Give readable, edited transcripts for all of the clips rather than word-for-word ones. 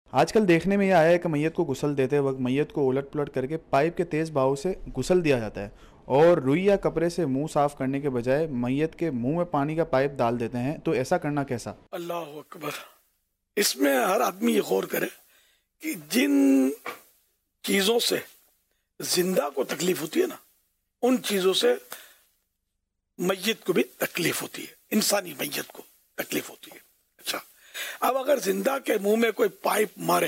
آج کل دیکھنے میں یہ آیا ہے کہ میت کو غسل دیتے وقت میت کو الٹ پلٹ کر کے پائپ کے تیز بہاؤ سے غسل دیا جاتا ہے، اور روئی یا کپڑے سے منہ صاف کرنے کے بجائے میت کے منہ میں پانی کا پائپ ڈال دیتے ہیں، تو ایسا کرنا کیسا؟ اللہ اکبر۔ اس میں ہر آدمی یہ غور کرے کہ جن چیزوں سے زندہ کو تکلیف ہوتی ہے نا، ان چیزوں سے میت کو بھی تکلیف ہوتی ہے، انسانی میت کو تکلیف ہوتی ہے۔ اچھا، اب اگر زندہ کے منہ میں کوئی پائپ مارے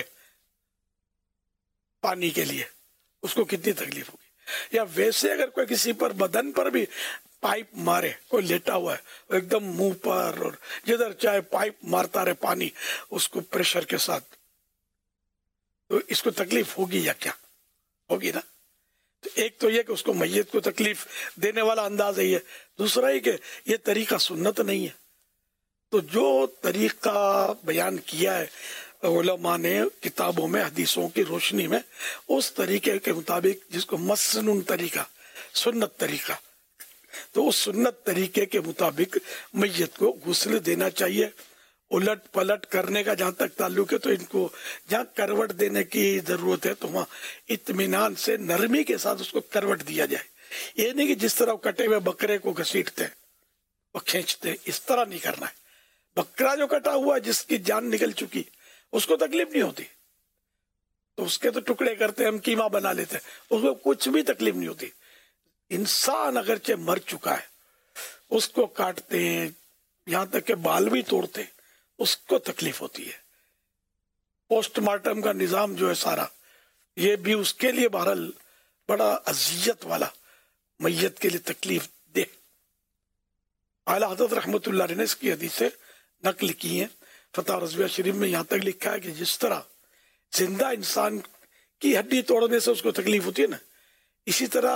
پانی کے لیے، اس کو کتنی تکلیف ہوگی؟ یا ویسے اگر کوئی کسی پر بدن پر بھی پائپ مارے، کوئی لیٹا ہوا ہے ایک دم منہ پر، اور جدھر چاہے پائپ مارتا رہے پانی اس کو پریشر کے ساتھ، تو اس کو تکلیف ہوگی یا کیا ہوگی نا؟ تو ایک تو یہ کہ اس کو میت کو تکلیف دینے والا انداز ہے یہ، دوسرا ہی کہ یہ طریقہ سنت نہیں ہے۔ تو جو طریقہ بیان کیا ہے علماء نے کتابوں میں، حدیثوں کی روشنی میں، اس طریقے کے مطابق، جس کو مسنون طریقہ، سنت طریقہ، تو اس سنت طریقے کے مطابق میت کو غسل دینا چاہیے۔ الٹ پلٹ کرنے کا جہاں تک تعلق ہے تو ان کو جہاں کروٹ دینے کی ضرورت ہے تو وہاں اطمینان سے نرمی کے ساتھ اس کو کروٹ دیا جائے۔ یہ نہیں کہ جس طرح کٹے ہوئے بکرے کو گھسیٹتے وہ کھینچتے، اس طرح نہیں کرنا ہے۔ بکرا جو کٹا ہوا، جس کی جان نکل چکی، اس کو تکلیف نہیں ہوتی، تو اس کے تو ٹکڑے کرتے ہم، کیما بنا لیتے، اس کو کچھ بھی تکلیف نہیں ہوتی۔ انسان اگرچہ مر چکا ہے، اس کو کاٹتے ہیں، یہاں تک کہ بال بھی توڑتے، اس کو تکلیف ہوتی ہے۔ پوسٹ مارٹم کا نظام جو ہے سارا، یہ بھی اس کے لیے بہرحال بڑا اذیت والا، میت کے لیے تکلیف دہ۔ اعلیٰ حضرت رحمۃ اللہ علیہ نے اس کی حدیثیں نقل کی ہیں۔ فتح رضویہ شریف میں یہاں تک لکھا ہے کہ جس طرح زندہ انسان کی ہڈی توڑنے سے اس کو تکلیف ہوتی ہے نا، اسی طرح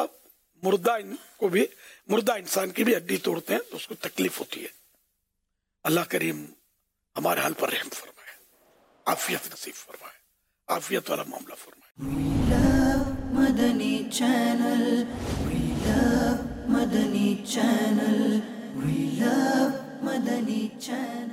مردہ انسان کی بھی ہڈی توڑتے ہیں تو اس کو تکلیف ہوتی ہے۔ اللہ کریم ہمارے حال پر رحم فرمائے، عافیت نصیب فرمائے، عافیت والا معاملہ فرمائے۔ We love Madani Channel. We love Madani Channel. We love Madani Channel.